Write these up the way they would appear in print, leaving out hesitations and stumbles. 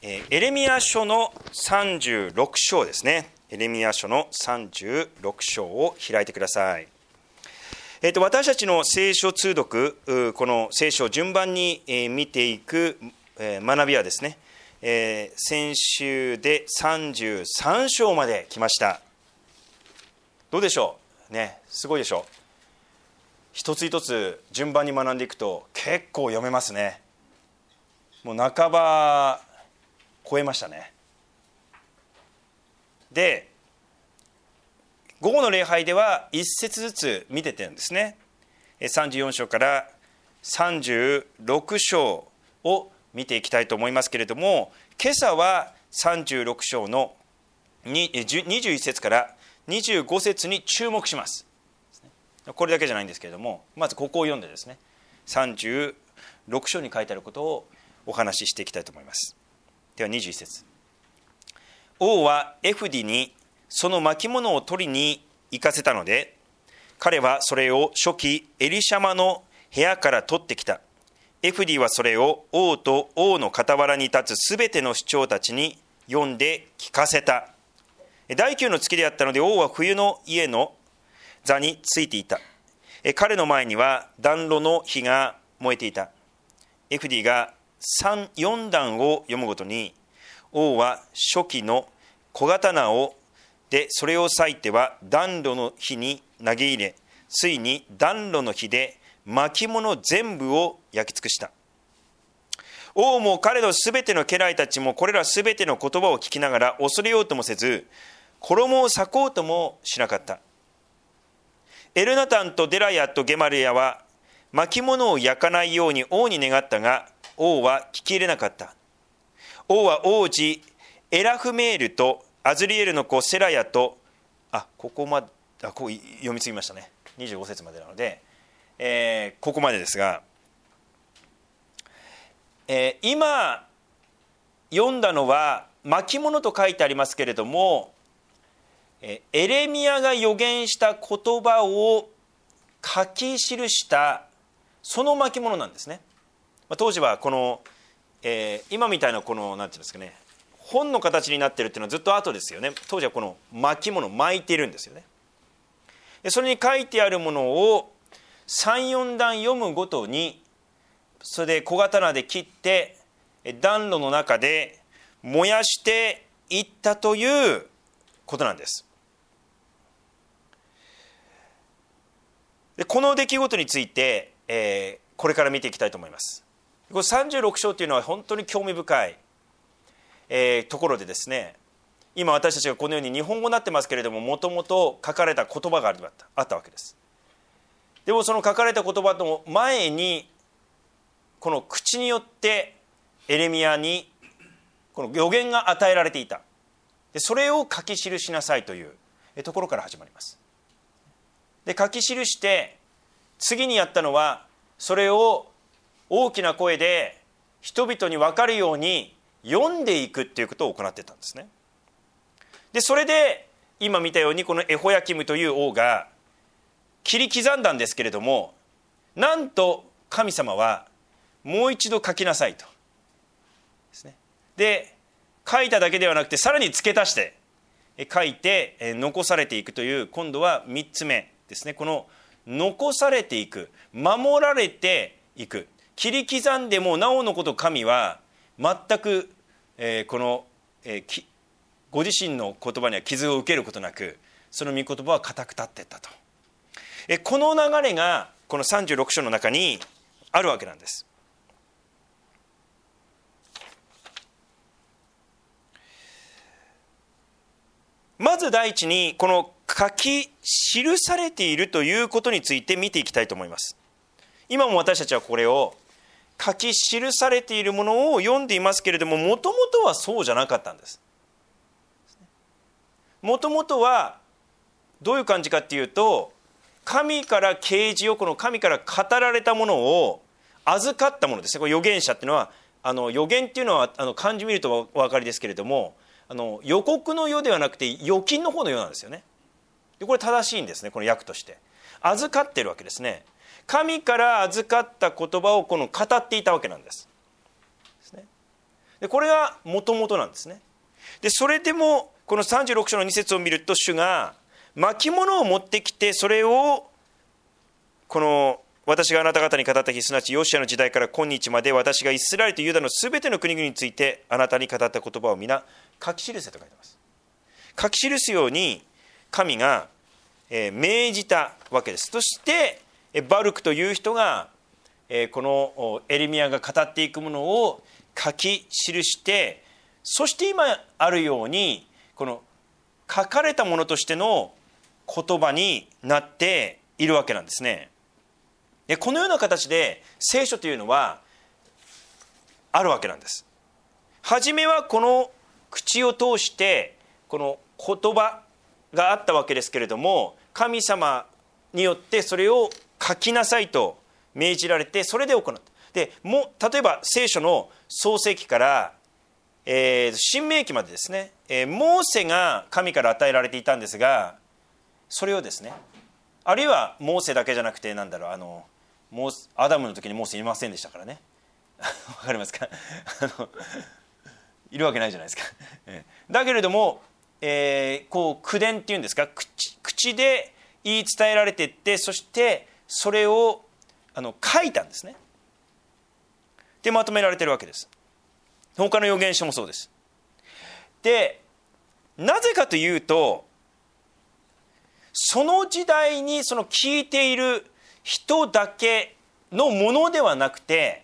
エレミヤ書の36章ですね。エレミヤ書の36章を開いてください。私たちの聖書通読、この聖書を順番に見ていく学びはですね、先週で33章まで来ました。どうでしょうね、すごいでしょう。一つ一つ順番に学んでいくと結構読めますね。もう半ば超えましたね。で、午後の礼拝では一節ずつ見ててるんですね。34章から36章を見ていきたいと思いますけれども、今朝は36章の21節から25節に注目します。これだけじゃないんですけれども、まずここを読んでですね、36章に書いてあることをお話ししていきたいと思います。では21節。王はエフディにその巻物を取りに行かせたので、彼はそれを初期エリシャマの部屋から取ってきた。エフディはそれを王と王の傍らに立つすべての首長たちに読んで聞かせた。第9の月であったので、王は冬の家の座についていた。彼の前には暖炉の火が燃えていた。エフディが4段を読むごとに、王は初期の小刀をでそれを裂いては暖炉の火に投げ入れ、ついに暖炉の火で巻物全部を焼き尽くした。王も彼のすべての家来たちもこれらすべての言葉を聞きながら恐れようともせず、衣を裂こうともしなかった。エルナタンとデラヤとゲマルヤは巻物を焼かないように王に願ったが、王は聞き入れなかった。王は王子エラフメールとアズリエルの子セラヤとここ読み継ぎましたね。25節までなので、ここまでですが、今読んだのは巻物と書いてありますけれども、エレミヤが預言した言葉を書き記したその巻物なんですね。当時はこの、今みたいなこのなんていうんですかね、本の形になっているっていうのはずっと後ですよね。当時はこの巻物を巻いているんですよね。それに書いてあるものを3、4段読むごとに、それで小刀で切って暖炉の中で燃やしていったということなんです。でこの出来事について、これから見ていきたいと思います。これ36章というのは本当に興味深い、ところでですね、今私たちがこのように日本語になってますけれども、もともと書かれた言葉があったわけです。でもその書かれた言葉の前に、この口によってエレミヤにこの予言が与えられていた。でそれを書き記しなさいというところから始まります。で書き記して次にやったのは、それを大きな声で人々に分かるように読んでいくっていうことを行っていたんですね。でそれで今見たように、このエホヤキムという王が切り刻んだんですけれども、なんと神様はもう一度書きなさいとですね。で書いただけではなくて、さらに付け足して書いて残されていくという、今度は3つ目ですね。この残されていく、守られていく、切り刻んでもなおのこと神は全く、この、ご自身の言葉には傷を受けることなく、その御言葉は固く立っていったと。この流れがこの36章の中にあるわけなんです。まず第一に、この書き記されているということについて見ていきたいと思います。今も私たちはこれを書き記されているものを読んでいますけれども、もともとはそうじゃなかったんです。もともとはどういう感じかっていうと、神から啓示を、この神から語られたものを預かったものですね。これ預言者っていうのは、預言っていうのは漢字見るとお分かりですけれども、予告の世ではなくて預金の方の世なんですよね。でこれ正しいんですね。この訳として預かっているわけですね。神から預かった言葉をこの語っていたわけなんです。 でこれがもともとなんですね。でそれでもこの36章の2節を見ると、主が巻物を持ってきて、それをこの私があなた方に語った日、すなわちヨシアの時代から今日まで、私がイスラエルとユダのすべての国々についてあなたに語った言葉を皆書き記せと書いてます。書き記すように神が命じたわけです。そしてバルクという人がこのエレミヤが語っていくものを書き記して、そして今あるようにこの書かれたものとしての言葉になっているわけなんですね。このような形で聖書というのはあるわけなんです。はじめはこの口を通してこの言葉があったわけですけれども、神様によってそれを書きなさいと命じられて、それで行った。でも例えば聖書の創世記から新明記までですね、モーセが神から与えられていたんですが、それをですね、あるいはモーセだけじゃなくて、アダムの時にモーセいませんでしたからねわかりますかいるわけないじゃないですかだけれども、こう口伝っていうんですか、口で言い伝えられていって、そしてそれを書いたんですね。でまとめられているわけです。他の預言書もそうです。でなぜかというと、その時代にその聞いている人だけのものではなくて、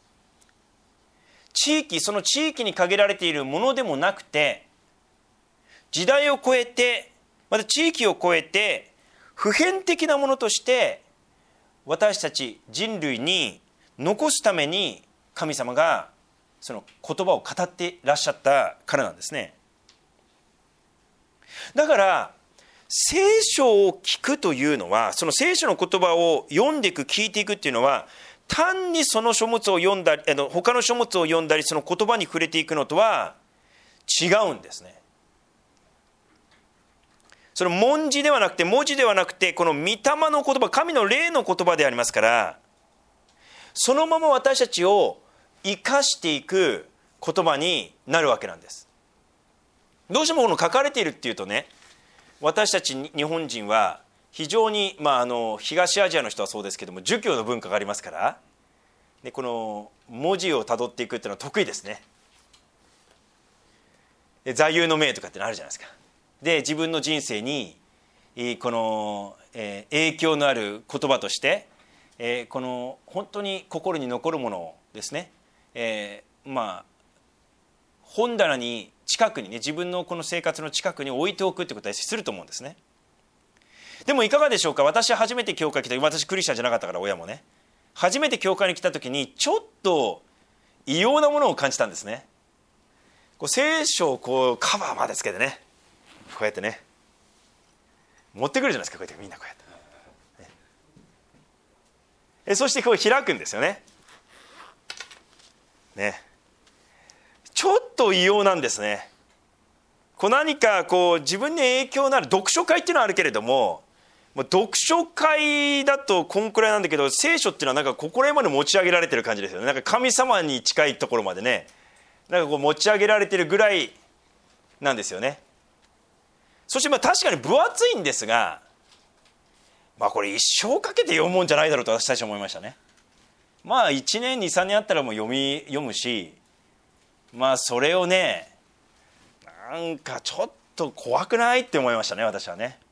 その地域に限られているものでもなくて、時代を超えて、また地域を超えて普遍的なものとして私たち人類に残すために神様がその言葉を語っていらっしゃったからなんですね。だから聖書を聞くというのは、その聖書の言葉を読んでいく、聞いていくっていうのは、単にその書物を読んだり、他の書物を読んだり、その言葉に触れていくのとは違うんですね。その文字ではなくて、文字ではなくて、この御霊の言葉、神の霊の言葉でありますから、そのまま私たちを生かしていく言葉になるわけなんです。どうしてもこの書かれているっていうとね、私たち日本人は非常に、東アジアの人はそうですけども、儒教の文化がありますから、でこの文字をたどっていくっていうのは得意ですね。座右の銘とかってのあるじゃないですか。で自分の人生にこの影響のある言葉として、この本当に心に残るものをですね、本棚に近くにね、自分のこの生活の近くに置いておくってことはすると思うんですね。でもいかがでしょうか。私は初めて教会に来た、私クリスチャンじゃなかったから、親もね、初めて教会に来た時にちょっと異様なものを感じたんですね。こう聖書をこうカバーまでつけてね、こうやってね持ってくるじゃないですか、こうやってみんなこうやって、ね、そしてこう開くんですよね。ちょっと異様なんですね。こう何かこう自分に影響のある読書会っていうのはあるけれども、読書会だとこんくらいなんだけど、聖書っていうのはなんかここら辺まで持ち上げられてる感じですよね。なんか神様に近いところまでね、なんかこう持ち上げられてるぐらいなんですよね。そして確かに分厚いんですが、これ一生かけて読むもんじゃないだろうと私たちは思いましたね。1年 2,3 年あったらもう読むし、それをね、なんかちょっと怖くないって思いましたね、私はね。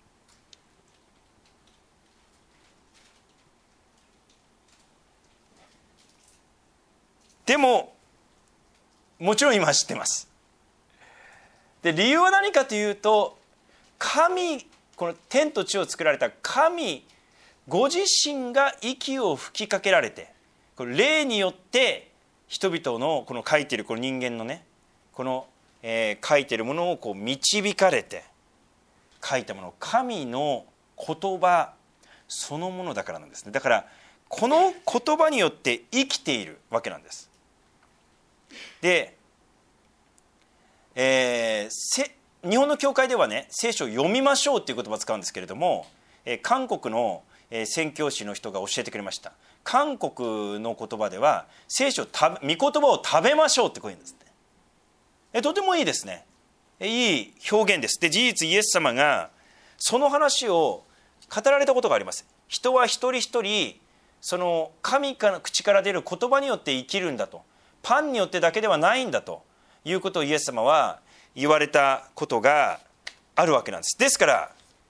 でももちろん今知ってます。で理由は何かというと、この天と地を作られた神ご自身が息を吹きかけられて、これ霊によって人々のこの書いているこの人間のね、この、書いているものをこう導かれて書いたもの、神の言葉そのものだからなんですね。だからこの言葉によって生きているわけなんです。で、日本の教会ではね、聖書を読みましょうっていう言葉を使うんですけれども、韓国の宣教師の人が教えてくれました。韓国の言葉では聖書、御言葉を食べましょうってこう言うんですね。 とてもいいですね。いい表現です。で、事実イエス様がその話を語られたことがあります。人は一人一人その神の口から出る言葉によって生きるんだと、パンによってだけではないんだということをイエス様は言われたことがあるわけなんです。ですから、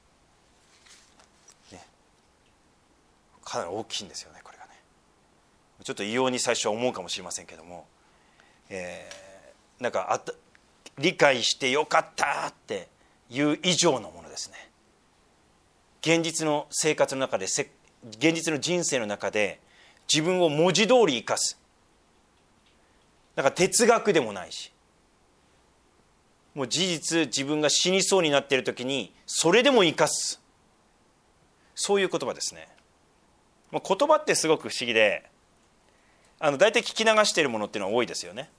ね、かなり大きいんですよね、これがね。ちょっと異様に最初は思うかもしれませんけども、なんか理解してよかったっていう以上のものですね。現実の生活の中で、現実の人生の中で自分を文字通り生かす。なんか哲学でもないし、もう事実自分が死にそうになっている時にそれでも生かす、そういう言葉ですね。言葉ってすごく不思議で、大体聞き流しているものっていうのは多いですよね。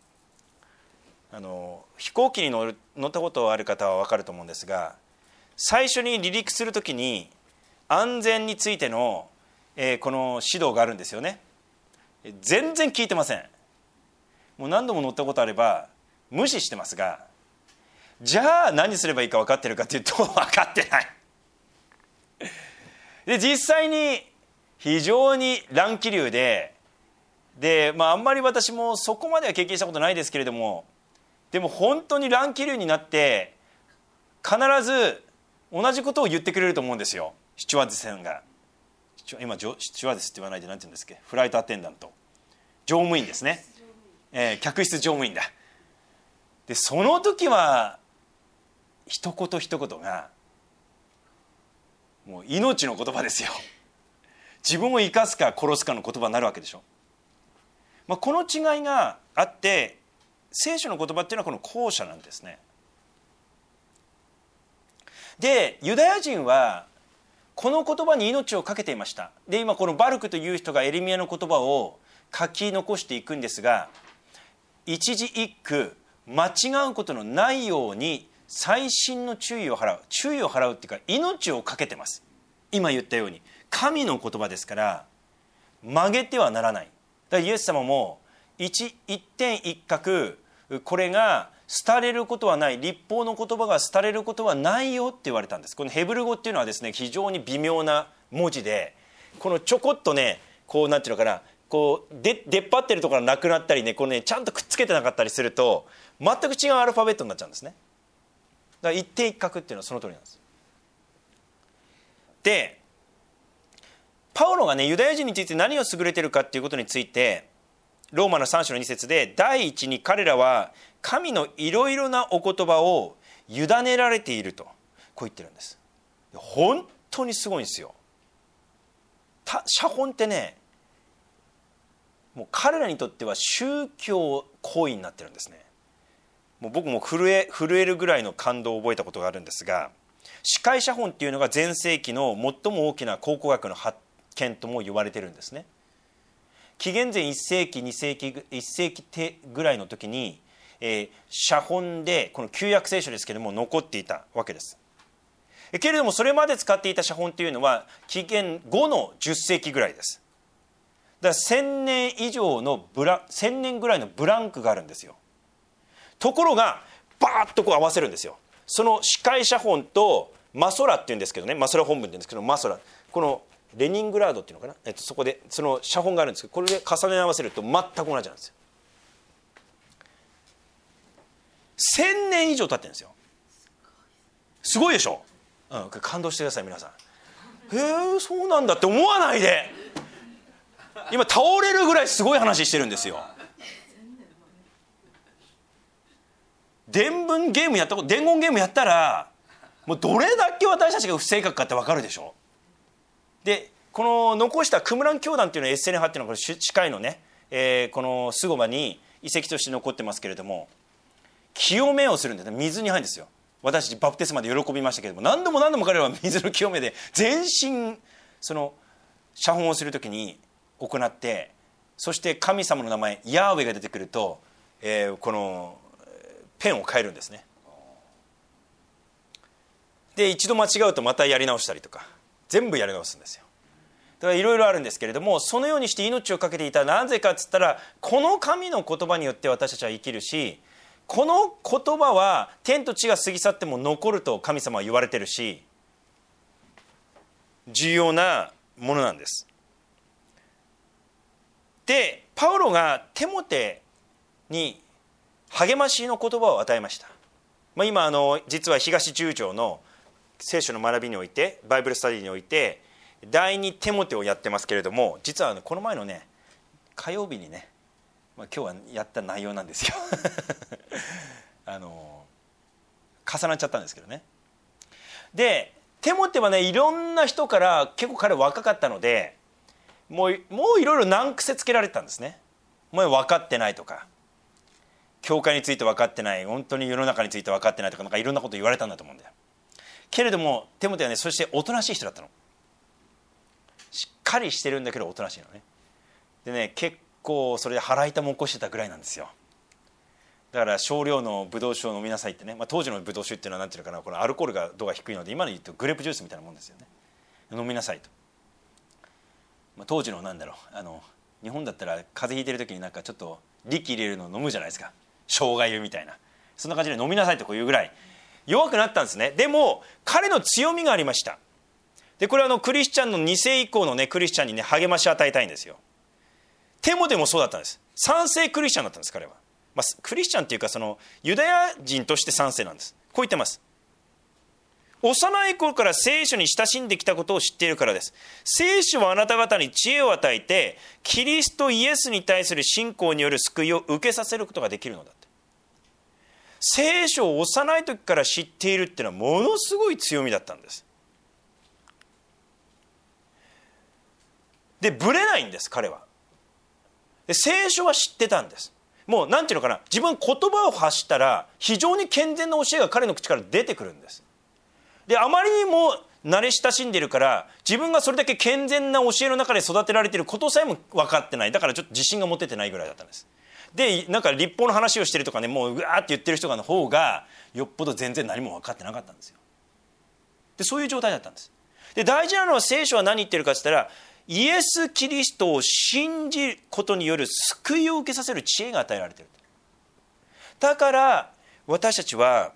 飛行機に乗ったことある方は分かると思うんですが、最初に離陸するときに安全についての、この指導があるんですよね。全然聞いてません。もう何度も乗ったことあれば無視してますが、じゃあ何すればいいか分かってるかというと分かってない。で、実際に非常に乱気流で、あんまり私もそこまでは経験したことないですけれども、でも本当に乱気流になって必ず同じことを言ってくれると思うんですよ、スチュワーデスさんが。今スチュワーデスって言わないで何て言うんですっけ、フライトアテンダント、乗務員ですね、客室乗務員だ。でその時は一言一言がもう命の言葉ですよ。自分を生かすか殺すかの言葉になるわけでしょ。この違いがあって、聖書の言葉っていうのはこの後者なんですね。で、ユダヤ人はこの言葉に命を懸けていました。で、今このバルクという人がエレミヤの言葉を書き残していくんですが、一字一句間違うことのないように細心の注意を払うっていうか、命を懸けてます。今言ったように神の言葉ですから曲げてはならない。だからイエス様も一点一角、これが廃れることはない、律法の言葉が廃れることはないよって言われたんです。このヘブル語っていうのはですね、非常に微妙な文字で、このちょこっとね、こうなんていうのかな、こう出っ張ってるところがなくなったりね、こうね、ちゃんとくっつけてなかったりすると全く違うアルファベットになっちゃうんですね。だから一点一角っていうのはその通りなんです。で、パウロがね、ユダヤ人について何を優れているかっていうことについて、ローマの3章の2節で、第一に彼らは神のいろいろなお言葉を委ねられていると、こう言ってるんです。本当にすごいんですよ。写本ってね、もう彼らにとっては宗教行為になってるんですね。もう僕も震えるぐらいの感動を覚えたことがあるんですが、司会写本っていうのが前世紀の最も大きな考古学の発見とも言われてるんですね。紀元前1世紀2世紀1世紀ぐらいの時に、写本でこの旧約聖書ですけれども残っていたわけです。けれどもそれまで使っていた写本というのは紀元後の10世紀ぐらいです。だから1000年ぐらいのブランクがあるんですよ。ところがバーッとこう合わせるんですよ。その司会写本とマソラっていうんですけどね、マソラ本文っていうんですけど、マソラ、このレニングラードっていうのかな、そこでその写本があるんですけど、これで重ね合わせると全く同じなんですよ。1000年以上経ってるんですよ。すごいでしょ、感動してください皆さん。へえ、そうなんだって思わないで。今倒れるぐらいすごい話してるんですよ。伝言ゲームやったらもうどれだけ私たちが不正確かって分かるでしょ。で、この残したクムラン教団っていうのはエッセネ派っていうのはこれ近いのね、このスゴバに遺跡として残ってますけれども、清めをするんですね。水に入るんですよ。私たちバプテスマで喜びましたけれども、何度も彼らは水の清めで全身その写本をするときに行って、そして神様の名前ヤーウェが出てくると、このペンを変えるんですね。で、一度間違うとまたやり直したりとか全部やり直すんですよ。だからいろいろあるんですけれども、そのようにして命を懸けていた。なぜかっつったら、この神の言葉によって私たちは生きるし、 この言葉は天と地が過ぎ去っても残ると神様は言われてるし、重要なものなんです。でパウロがテモテに励ましの言葉を与えました。今実は東十条の聖書の学びにおいて、バイブルスタディにおいて第二テモテをやってますけれども、実はこの前のね火曜日にね、今日はやった内容なんですよ重なっちゃったんですけどね。でテモテはね、いろんな人から結構彼若かったので、もういろいろ難癖つけられてたんですね。もう分かってないとか、教会について分かってない、本当に世の中について分かってないとか、なんかいろんなこと言われたんだと思うんだよ。けれどもテモテはね、そしておとなしい人だったの。しっかりしてるんだけどおとなしいのね。でね、結構それで腹痛も起こしてたぐらいなんですよ。だから少量のブドウ酒を飲みなさいってね、当時のブドウ酒っていうのは何ていうのかな、これアルコールが度が低いので、今の言うとグレープジュースみたいなもんですよね。飲みなさいと。当時の日本だったら風邪ひいてる時になんかちょっと力入れるのを飲むじゃないですか、生姜湯みたいな、そんな感じで飲みなさいとこういうぐらい弱くなったんですね。でも彼の強みがありました。でこれはクリスチャンの2世以降のねクリスチャンにね励ましを与えたいんですよ。テモテもそうだったんです。3世クリスチャンだったんです彼は。クリスチャンっていうかユダヤ人として3世なんです。こう言ってます。幼い頃から聖書に親しんできたことを知っているからです。聖書はあなた方に知恵を与えて、キリストイエスに対する信仰による救いを受けさせることができるのだって。聖書を幼い時から知っているっていうのはものすごい強みだったんです。でブレないんです彼は。で聖書は知ってたんです。もうなんていうのかな、自分言葉を発したら非常に健全な教えが彼の口から出てくるんです。であまりにも慣れ親しんでいるから、自分がそれだけ健全な教えの中で育てられていることさえも分かってない。だからちょっと自信が持ててないぐらいだったんです。でなんか立法の話をしてるとかね、もううわーって言ってる人の方がよっぽど全然何も分かってなかったんですよ。でそういう状態だったんです。で大事なのは聖書は何言ってるかって言ったら、イエス・キリストを信じることによる救いを受けさせる知恵が与えられている。だから私たちは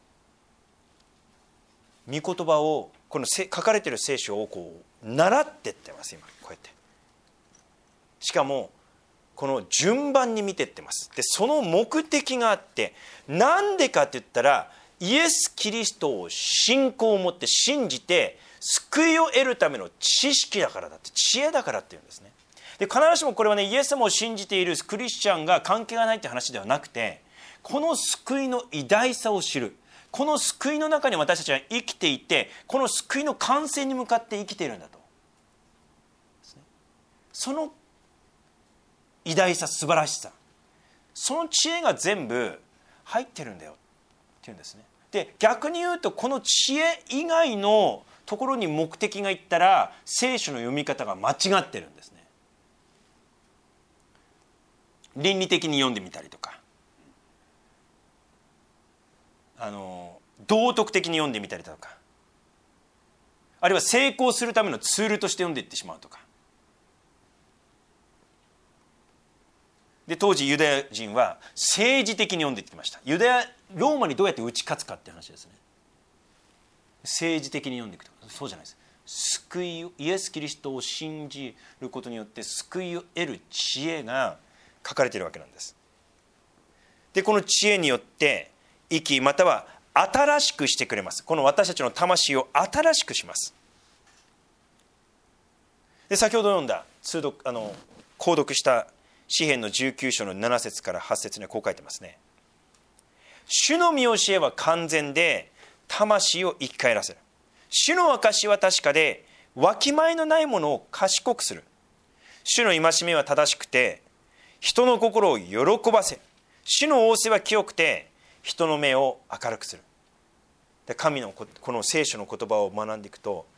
御言葉を、この書かれている聖書をこう習っていってます。今こうやって、しかもこの順番に見ていってます。でその目的があって、なんでかって言ったら、イエス・キリストを信仰を持って信じて救いを得るための知識だからだって、知恵だからっていうんですね。で必ずしもこれはね、イエス様を信じているクリスチャンが関係がないって話ではなくて、この救いの偉大さを知る、この救いの中に私たちは生きていて、この救いの完成に向かって生きているんだと。その偉大さ、素晴らしさ、その知恵が全部入ってるんだよっていうんですね。で逆に言うと、この知恵以外のところに目的がいったら、聖書の読み方が間違ってるんですね。倫理的に読んでみたりとか、道徳的に読んでみたりとか、あるいは成功するためのツールとして読んでいってしまうとか。で当時ユダヤ人は政治的に読んでいってました。ローマにどうやって打ち勝つかっていう話ですね。政治的に読んでいくと。そうじゃないです。救いを、イエス・キリストを信じることによって救いを得る知恵が書かれているわけなんです。でこの知恵によって生き、または新しくしてくれます。この私たちの魂を新しくします。で先ほど読んだ購読した詩編の19章の7節から8節にはこう書いてますね。主の御教えは完全で、魂を生き返らせる。主の証は確かで、わきまえのないものを賢くする。主の戒めは正しくて、人の心を喜ばせる。主の仰せは清くて、人の目を明るくする。で神のこの聖書の言葉を学んでいくと、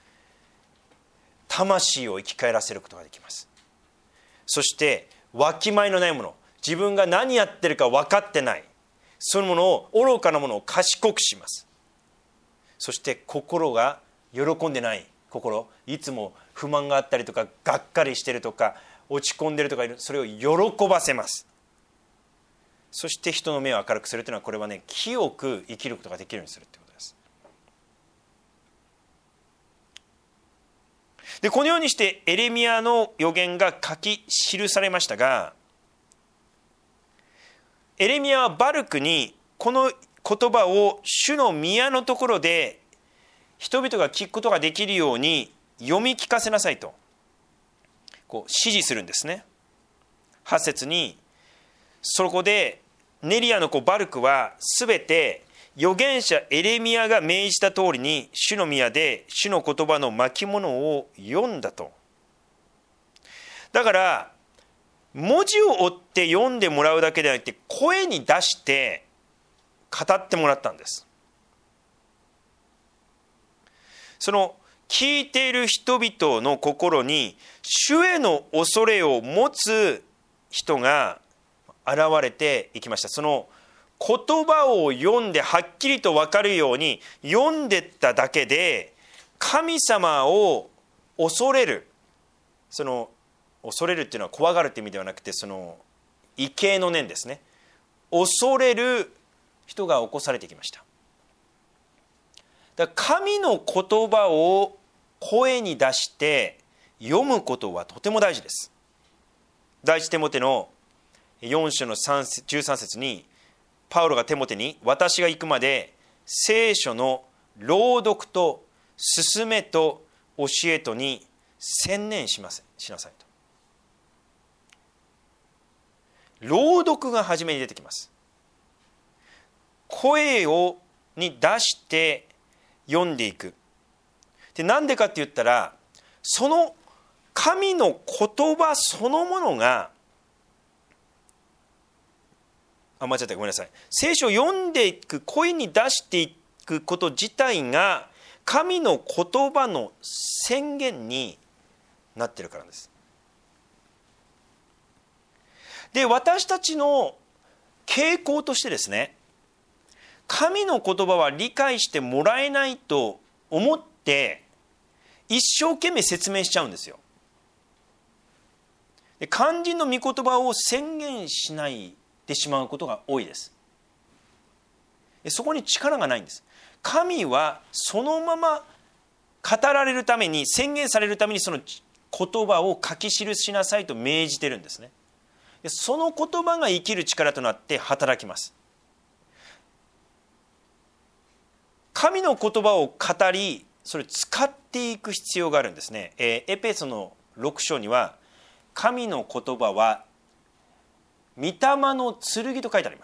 魂を生き返らせることができます。そしてわきまえのないもの、自分が何やってるか分かってない、そのものを、愚かなものを賢くします。そして心が喜んでない心、いつも不満があったりとか、がっかりしてるとか、落ち込んでるとかいる、それを喜ばせます。 そして人の目を明るくするというのは、これはね、清く生きることができるようにするということです。でこのようにしてエレミヤの預言が書き記されましたが、エレミヤはバルクにこの言葉を主の宮のところで人々が聞くことができるように読み聞かせなさいとこう指示するんですね。8節に、そこでネリアの子バルクはすべて預言者エレミヤが命じた通りに主の宮で主の言葉の巻物を読んだと。だから文字を追って読んでもらうだけではなくて、声に出して語ってもらったんです。その聞いている人々の心に主への恐れを持つ人が現れていきました。その言葉を読んではっきりと分かるように読んでっただけで、神様を恐れる、その恐れるっていうのは怖がるって意味ではなくて、その畏敬の念ですね。恐れる人が起こされてきました。だから神の言葉を声に出して読むことはとても大事です。第一テモテの4章の13節に、パウロがテモテに、私が行くまで聖書の朗読と勧めと教えとに専念しなさいと。朗読が初めに出てきます。声に出して読んでいく。で、なんでかって言ったら、その神の言葉そのものが、間違った、ごめんなさい。聖書を読んでいく、声に出していくこと自体が神の言葉の宣言になっているからです。で、私たちの傾向としてですね、神の言葉は理解してもらえないと思って一生懸命説明しちゃうんですよ。で、肝心の御言葉を宣言しないでしまうことが多いです。で、そこに力がないんです。神はそのまま語られるために、宣言されるためにその言葉を書き記しなさいと命じてるんですね。で、その言葉が生きる力となって働きます。神の言葉を語り、それを使っていく必要があるんですね。エペソの6章には、神の言葉は御霊の剣と書いてあります。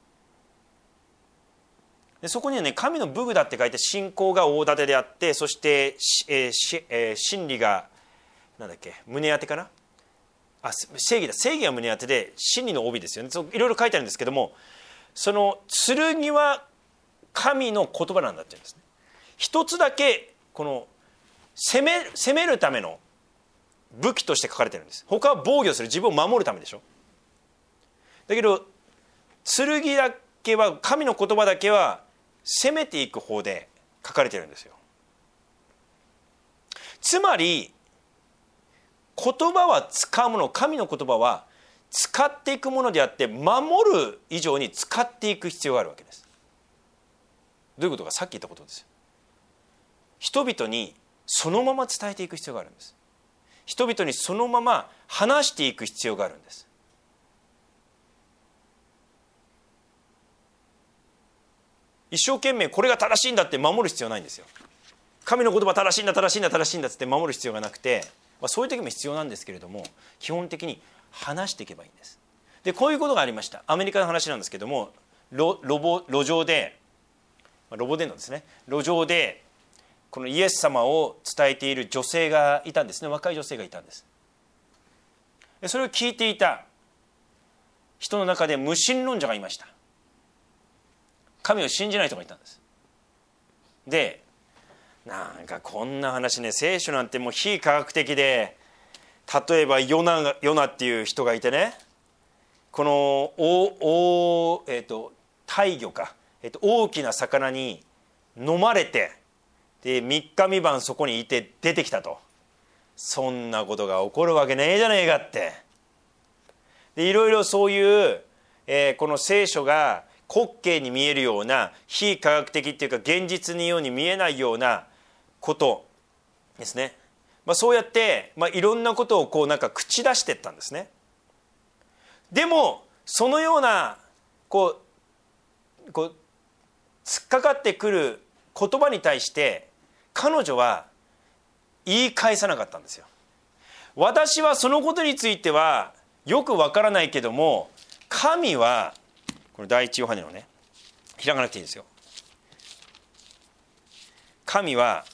で、そこにはね、神の武具だって書いて、信仰が大盾であって、そして、真理が胸当てかな、正義だ、正義が胸当てで、真理の帯ですよね。いろいろ書いてあるんですけども、その剣は神の言葉なんだっていうんですね。一つだけこの攻めるための武器として書かれてるんです。他は防御する、自分を守るためでしょ。だけど剣だけは、神の言葉だけは攻めていく方で書かれてるんですよ。つまり言葉は使うもの、神の言葉は使っていくものであって、守る以上に使っていく必要があるわけです。どういうことか、さっき言ったことですよ。人々にそのまま伝えていく必要があるんです。人々にそのまま話していく必要があるんです。一生懸命これが正しいんだって守る必要ないんですよ。神の言葉正しいんだ正しいんだ正しいんだって守る必要がなくて、そういう時も必要なんですけれども、基本的に話していけばいいんです。で、こういうことがありました。アメリカの話なんですけども、路上で、ロボ伝道ですね、路上でこのイエス様を伝えている女性がいたんですね。若い女性がいたんです。で、それを聞いていた人の中で無神論者がいました。神を信じない人がいたんです。で、なんかこんな話ね、聖書なんてもう非科学的で、例えばヨナっていう人がいてね、この大魚か、大きな魚に飲まれて、で3日3晩そこにいて出てきたと。そんなことが起こるわけねえじゃねえかって。で、いろいろそういう、 この聖書が滑稽に見えるような非科学的っていうか現実のように見えないようなことですね、そうやって、いろんなことをこうなんか口出していったんですね。でもそのようなこう突っかかってくる言葉に対して彼女は言い返さなかったんですよ。私はそのことについてはよくわからないけども、神はこの第一ヨハネのね、開かなくていいんですよ。神は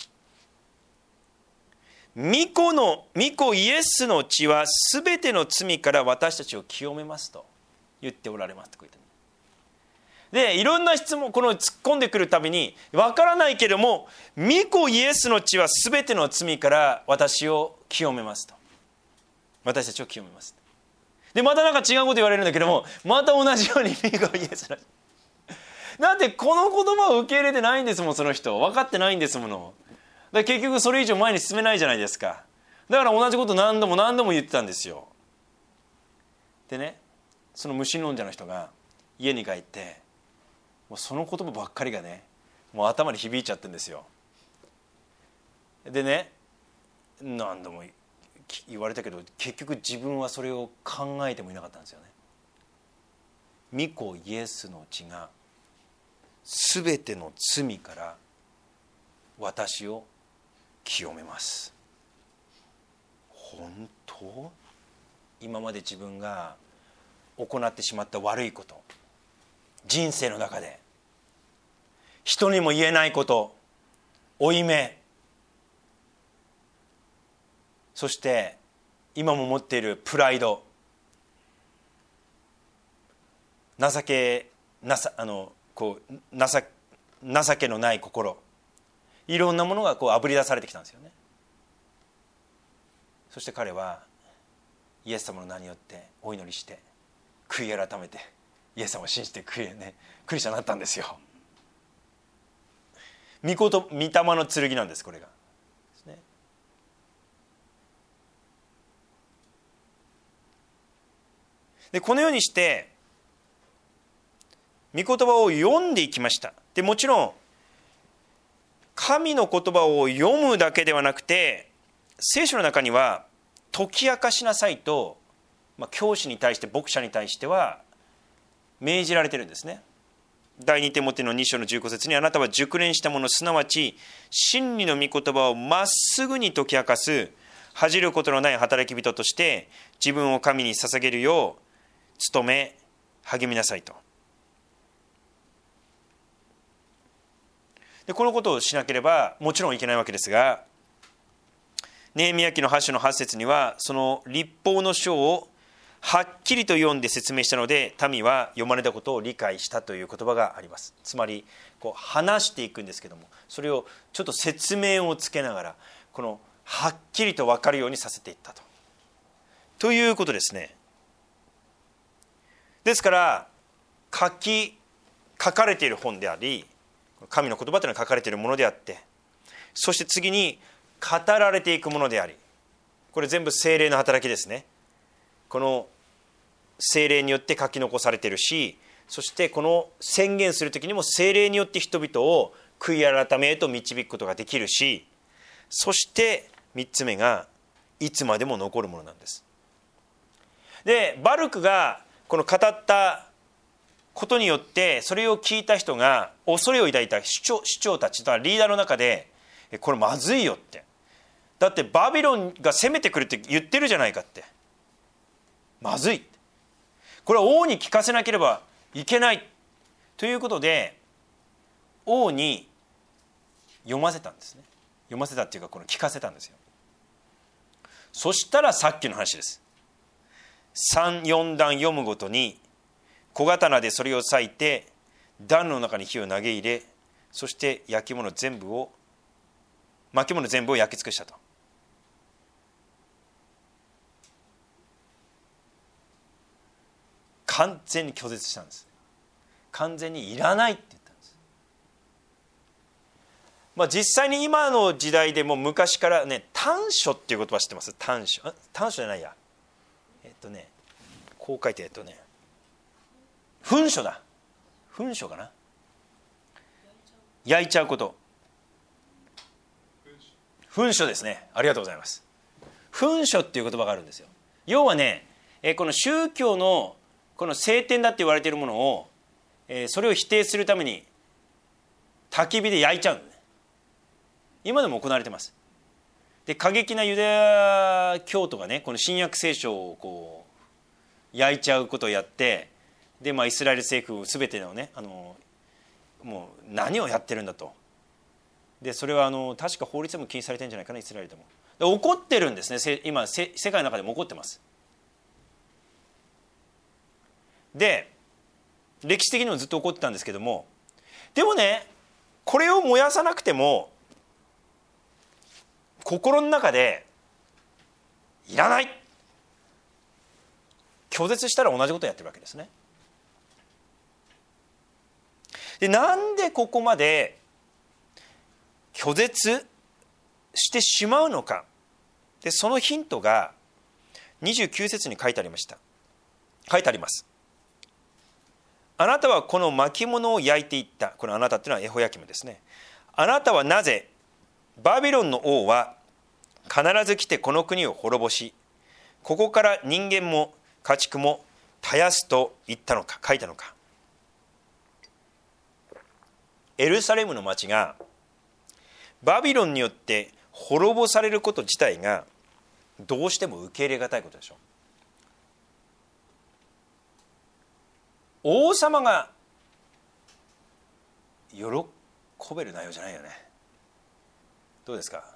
御子イエスの血はすべての罪から私たちを清めますと言っておられますと。でいろんな質問、この突っ込んでくるたびに分からないけれども、御子イエスの血はすべての罪から私を清めますと、私たちを清めますで、またなんか違うこと言われるんだけども、また同じように御子イエスの血だってこの言葉を受け入れてないんですもん。その人分かってないんですもの。だ結局それ以上前に進めないじゃないですか。だから同じこと何度も何度も言ってたんですよ。でね、その無神論者の人が家に帰ってもうその言葉ばっかりがね、もう頭に響いちゃってるんですよ。でね、何度も言われたけど結局自分はそれを考えてもいなかったんですよね。御子イエスの血がすべての罪から私を清めます。本当？今まで自分が行ってしまった悪いこと、人生の中で人にも言えないこと、負い目、そして今も持っているプライド、情けのない心、いろんなものがこうあぶり出されてきたんですよね。そして彼はイエス様の名によってお祈りして悔い改めてイエス様を信じてクリスチャンになったんですよ。御霊の剣なんです、これがですね。でこのようにして御言葉を読んでいきました。でもちろん神の言葉を読むだけではなくて、聖書の中には解き明かしなさいと、教師に対して牧者に対しては命じられているんですね。第2テモテの2章の15節に、あなたは熟練したもの、すなわち真理の御言葉をまっすぐに解き明かす恥じることのない働き人として自分を神に捧げるよう努め励みなさいと。でこのことをしなければもちろんいけないわけですが、ネヘミヤ記の8章の8節にはその律法の書をはっきりと読んで説明したので、民は読まれたことを理解したという言葉があります。つまりこう話していくんですけども、それをちょっと説明をつけながらこのはっきりと分かるようにさせていったということですね。ですから書かれている本であり、神の言葉というのは書かれているものであって、そして次に語られていくものであり、これ全部聖霊の働きですね。この聖霊によって書き残されているし、そしてこの宣言するときにも聖霊によって人々を悔い改めへと導くことができるし、そして3つ目がいつまでも残るものなんです。でバルクがこの語ったことによって、それを聞いた人が恐れを抱いた首長たちとリーダーの中で、これまずいよって、だってバビロンが攻めてくるって言ってるじゃないかって、まずい、これは王に聞かせなければいけないということで王に読ませたんですね。読ませたっていうか、この聞かせたんですよ。そしたらさっきの話です。3、4段読むごとに小刀でそれを裂いて壇の中に火を投げ入れ、そして巻物全部を焼き尽くしたと。完全に拒絶したんです。完全にいらないって言ったんです。実際に今の時代でも昔からね、短書っていう言葉知ってます？短書じゃないや、こう書いて噴書だ。噴書かな。焼いちゃうこと。噴書ですね。ありがとうございます。噴書っていう言葉があるんですよ。要はね、この宗教のこの聖典だって言われているものを、それを否定するために焚き火で焼いちゃうんだね。今でも行われてます。で、過激なユダヤ教徒がね、この新約聖書をこう焼いちゃうことをやって、で、イスラエル政府全てのね、もう何をやってるんだと。で、それは確か法律でも禁止されてるんじゃないかな、イスラエルでも。で、怒ってるんですね。今世界の中でも怒ってます。で、歴史的にもずっと起こってたんですけども、でもね、これを燃やさなくても心の中でいらない、拒絶したら同じことをやってるわけですね。で、なんでここまで拒絶してしまうのか。で、そのヒントが29節に書いてありました。書いてあります。あなたはこの巻物を焼いていった。このあなたっていうのはエホヤキムですね。あなたはなぜバビロンの王は必ず来てこの国を滅ぼし、ここから人間も家畜も絶やすと言ったのか、書いたのか。エルサレムの町がバビロンによって滅ぼされること自体がどうしても受け入れがたいことでしょう。王様が喜べる内容じゃないよね。どうですか。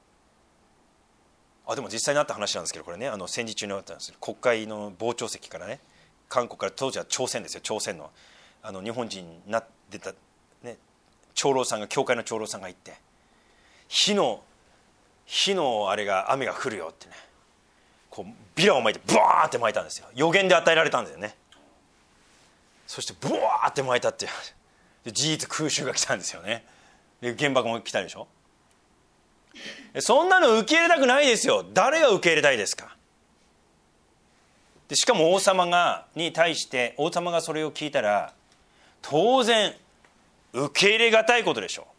でも実際にあった話なんですけど、これね、戦時中にあったんですよ。国会の傍聴席からね、韓国から当時は朝鮮ですよ、朝鮮の日本人になってたね、長老さんが、教会の長老さんが行って、火のあれが雨が降るよってね、こうビラを巻いてブワーって巻いたんですよ。予言で与えられたんだよね。そしてブワーって巻いたって、で事実空襲が来たんですよね。で原爆も来たでしょ。そんなの受け入れたくないですよ。誰が受け入れたいですか。でしかも王様に対して王様がそれを聞いたら当然受け入れがたいことでしょ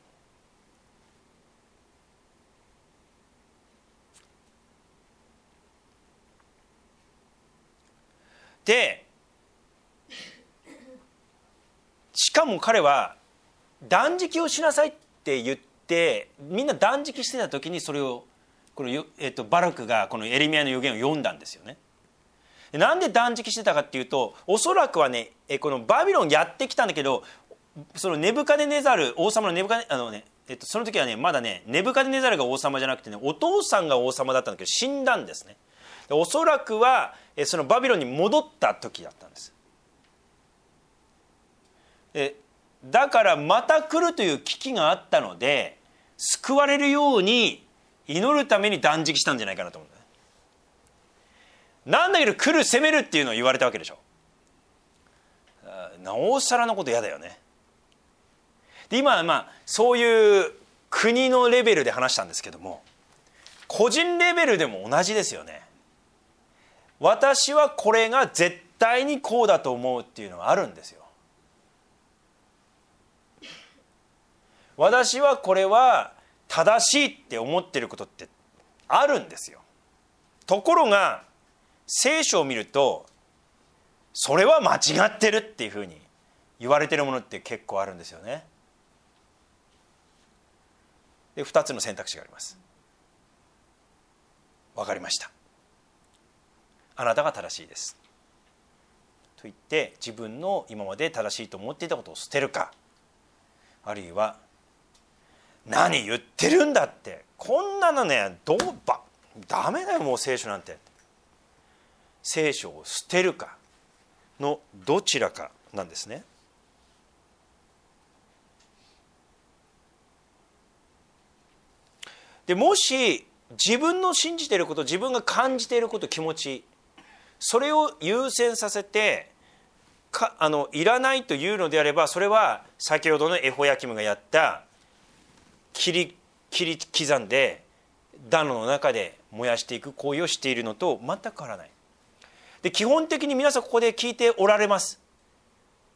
う。でしかも彼は断食をしなさいって言ってみんな断食してた時にそれをこの、バラクがこのエレミヤの預言を読んだんですよね。なんで断食してたかっていうと、おそらくはね、このバビロンやってきたんだけど、そのネブカデネザル王様のその時はねまだねネブカデネザルが王様じゃなくてね、お父さんが王様だったんだけど死んだんですね。おそらくはそのバビロンに戻った時だったんです。だからまた来るという危機があったので、救われるように祈るために断食したんじゃないかなと思うんだね。なんだけど来る、攻めるっていうのを言われたわけでしょ。なおさらのこと嫌だよね。で今はそういう国のレベルで話したんですけども、個人レベルでも同じですよね。私はこれが絶対にこうだと思うっていうのはあるんですよ。私はこれは正しいって思ってることってあるんですよ。ところが聖書を見るとそれは間違ってるっていうふうに言われてるものって結構あるんですよね。で2つの選択肢があります。分かりました、あなたが正しいですと言って自分の今まで正しいと思っていたことを捨てるか、あるいは何言ってるんだって、こんなのねダメだよもう聖書なんて、聖書を捨てるかのどちらかなんですね。でもし自分の信じていること、自分が感じていること、気持ち、それを優先させていらないというのであれば、それは先ほどのエホヤキムがやった切り刻んで暖炉の中で燃やしていく行為をしているのと全く変わらない。で基本的に皆さんここで聞いておられます。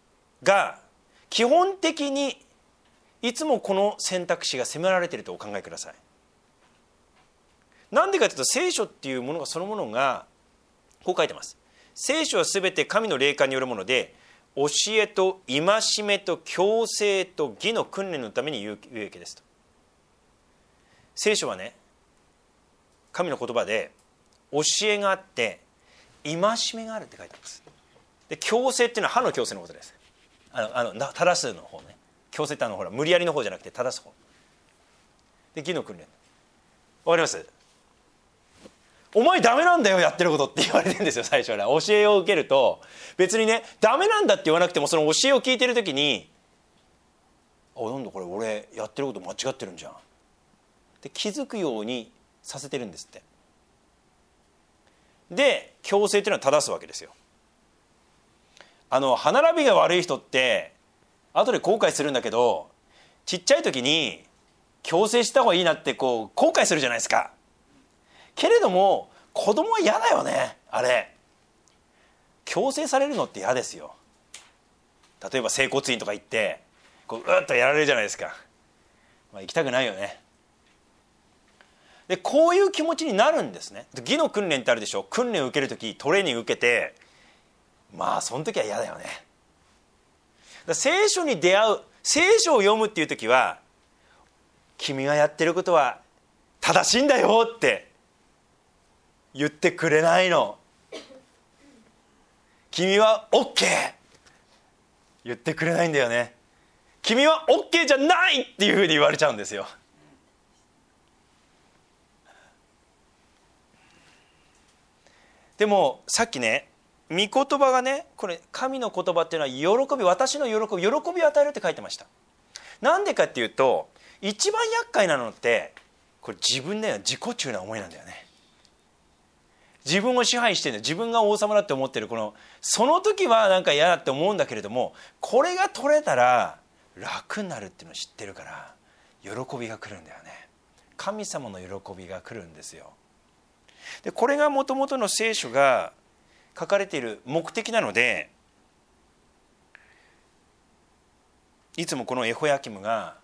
が基本的にいつもこの選択肢が迫られているとお考えください。なんでかというと、聖書っていうものがそのものがこう書いてます。聖書はすべて神の霊感によるもので、教えと戒めと矯正と義の訓練のために有益ですと。聖書はね、神の言葉で教えがあって戒めがあるって書いてあります。で、矯正っていうのは歯の矯正のことです。正すの方ね。矯正ってほら無理やりの方じゃなくて正す方で、義の訓練。わかります？お前ダメなんだよやってることって言われてるんですよ、最初はね。教えを受けると別にね、ダメなんだって言わなくても、その教えを聞いてる時に、なんだこれ俺やってること間違ってるんじゃんって気づくようにさせてるんですって。で、矯正っていうのは正すわけですよ。歯並びが悪い人って後で後悔するんだけど、ちっちゃい時に矯正した方がいいなって後悔するじゃないですか。けれども子供は嫌だよね。あれ矯正されるのって嫌ですよ。例えば整骨院とか行ってうっとやられるじゃないですか。行きたくないよね。で、こういう気持ちになるんですね。義の訓練ってあるでしょ。訓練を受けるとき、トレーニング受けて、その時は嫌だよね。聖書に出会う、聖書を読むっていう時は、君がやってることは正しいんだよって言ってくれないの。君は OK 言ってくれないんだよね。君は OK じゃないっていうふうに言われちゃうんですよ。でもさっきね、御言葉がね、これ神の言葉っていうのは喜び、私の喜びを与えるって書いてました。なんでかっていうと、一番厄介なのってこれ自分で自己中な思いなんだよね。自分を支配してる、自分が王様だって思ってるその時はなんか嫌だって思うんだけれども、これが取れたら楽になるっていうのを知ってるから喜びが来るんだよね。神様の喜びが来るんですよ。で、これがもともとの聖書が書かれている目的なので、いつもこのエホヤキムが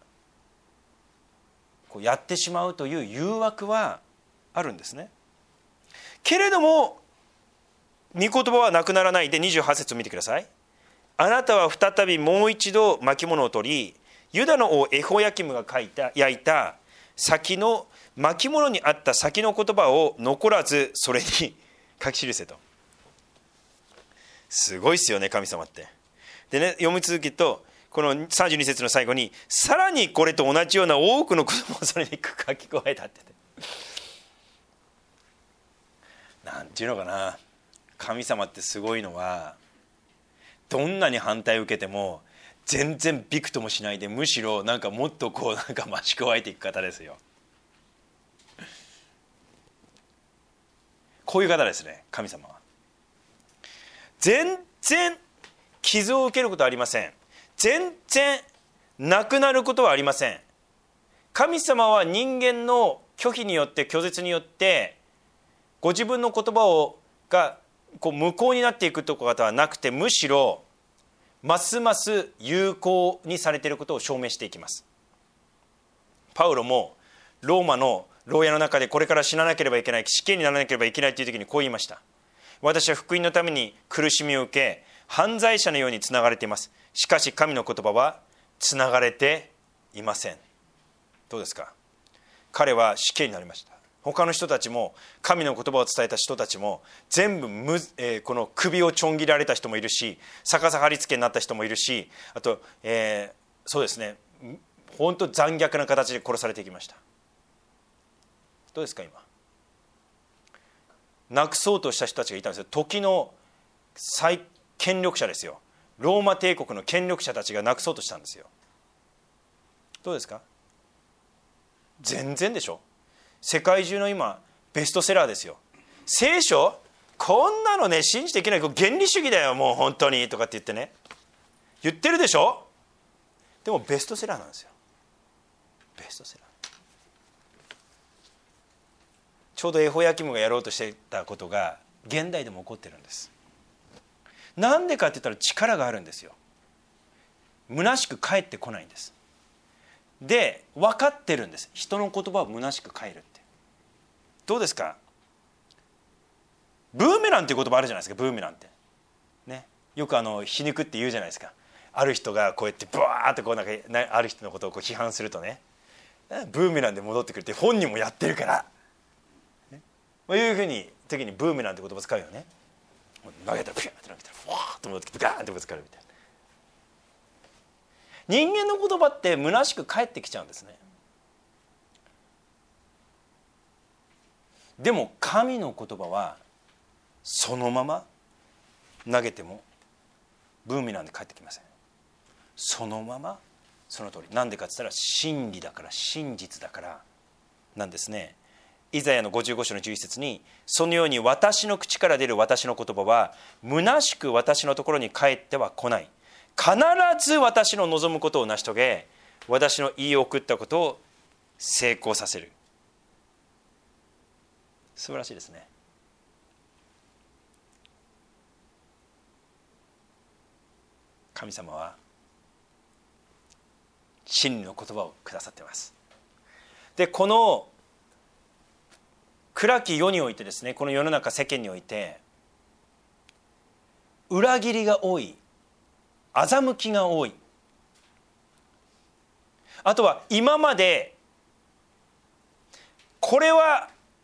やってしまうという誘惑はあるんですね。けれども御言葉はなくならないで、28節を見てください。あなたは再びもう一度巻物を取り、ユダの王エホヤキムが焼いた先の巻物にあった先の言葉を残らずそれに書き記せと。すごいですよね、神様って。でね、読み続けるとこの32節の最後に、さらにこれと同じような多くの言葉をそれに書き加えたって。なんていうのかな、神様ってすごいのは、どんなに反対を受けても全然びくともしないで、むしろなんかもっと増し加えていく方ですよ。こういう方ですね、神様は。全然傷を受けることはありません。全然なくなることはありません。神様は人間の拒否によって、拒絶によってご自分の言葉が無効になっていくところではなくて、むしろますます有効にされていることを証明していきます。パウロもローマの牢屋の中でこれから死ななければいけない、死刑にならなければいけないという時にこう言いました。私は福音のために苦しみを受け、犯罪者のようにつながれています。しかし神の言葉はつながれていません。どうですか。彼は死刑になりました。他の人たちも、神の言葉を伝えた人たちも全部この首をちょん切られた人もいるし、逆さ貼り付けになった人もいるし、あと、そうですね、本当残虐な形で殺されていきました。どうですか。今なくそうとした人たちがいたんですよ。時の最権力者ですよ。ローマ帝国の権力者たちがなくそうとしたんですよ。どうですか。全然でしょ。世界中の今ベストセラーですよ。聖書こんなのね信じていけない、原理主義だよもう本当にとかって言ってね、言ってるでしょ。でもベストセラーなんですよ。ベストセラー。ちょうどエホヤキムがやろうとしていたことが現代でも起こってるんです。なんでかって言ったら力があるんですよ。 虚しく返ってこないんです。で分かってるんです。人の言葉を虚しく返るって。どうですか。ブーメランっていう言葉あるじゃないですか。ブーメランってね、よく皮肉って言うじゃないですか。ある人がこうやってブワーってこうなんかある人のことをこう批判するとね、ブーメランで戻ってくるって本人もやってるから、ね、いうふうに時にブーメランって言葉使うよね。投げたらピューって投げたらフワーッと戻ってきてガーンってぶつかるみたいな。人間の言葉って虚しく返ってきちゃうんですね。でも神の言葉はそのまま投げてもブーメランで返ってきません。そのままその通り。なんでかって言ったら真理だから、真実だからなんですね。イザヤの55章の11節に、そのように私の口から出る私の言葉は虚しく私のところに帰っては来ない。必ず私の望むことを成し遂げ、私の言い送ったことを成功させる。素晴らしいですね。神様は真理の言葉をくださっています。でこの暗き世においてですね、この世の中世間において裏切りが多い、欺きが多い、あとは今までこれは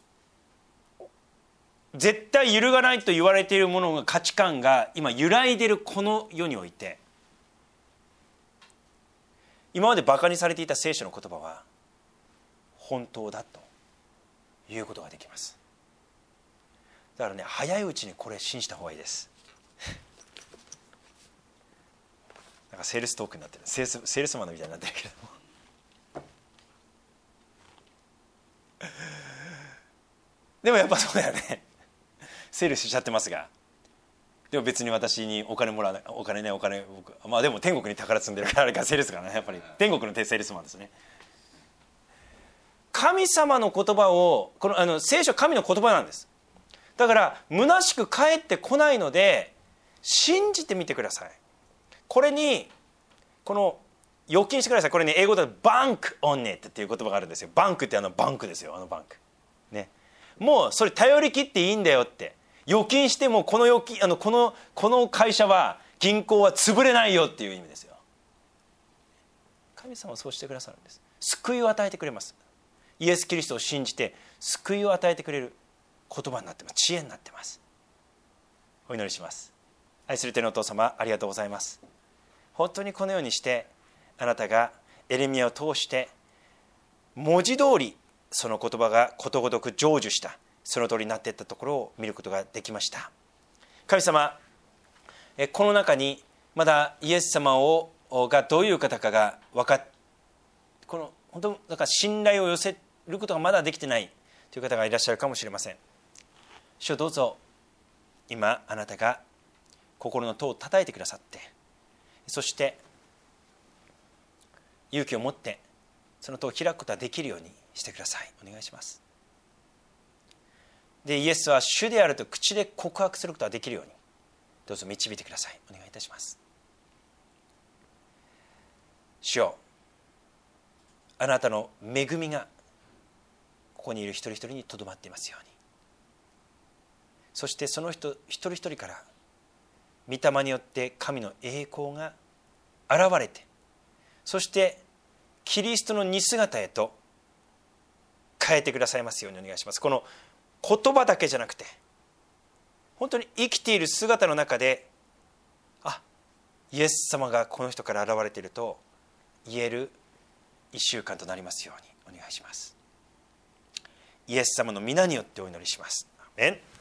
絶対揺るがないと言われているものが、価値観が今揺らいでいるこの世において、今までバカにされていた聖書の言葉は本当だということができます。だからね、早いうちにこれ信じた方がいいです。なんかセールストークになってる、セールスマンみたいになってるけれどもでもやっぱそうだよね。セールしちゃってますが、でも別に私にお金もらわない、お金僕、まあでも天国に宝積んでるから、あれからセールスかな、やっぱり天国のセールスマンですね。神様の言葉を、この聖書は神の言葉なんです。だから虚しく返ってこないので信じてみてください。これにこの預金してください。これね、英語だとバンクオンネットっていう言葉があるんですよ。バンクってバンクですよ、バンクね。もうそれ頼り切っていいんだよって。預金してもこの預金この会社は、銀行は潰れないよっていう意味ですよ。神様はそうしてくださるんです。救いを与えてくれます。イエス・キリストを信じて救いを与えてくれる言葉になってます。知恵になってます。お祈りします。愛する天のお父様、ありがとうございます。本当にこのようにしてあなたがエレミヤを通して文字通りその言葉がことごとく成就した、その通りになっていったところを見ることができました。神様、この中にまだイエス様がどういう方かが分かっ、この本当だから信頼を寄せることがまだできてないという方がいらっしゃるかもしれません。主よ、どうぞ今あなたが心の戸を叩いてくださって、そして勇気を持ってその戸を開くことができるようにしてください。お願いします。でイエスは主であると口で告白することができるようにどうぞ導いてください。お願いいたします。主よ、あなたの恵みがここにいる一人一人にとどまっていますように、そしてその人一人一人から御霊によって神の栄光が現れて、そしてキリストの似姿へと変えてくださいますようにお願いします。この言葉だけじゃなくて本当に生きている姿の中で、イエス様がこの人から現れていると言える1週間となりますようにお願いします。イエス様の皆によってお祈りします。アーメン。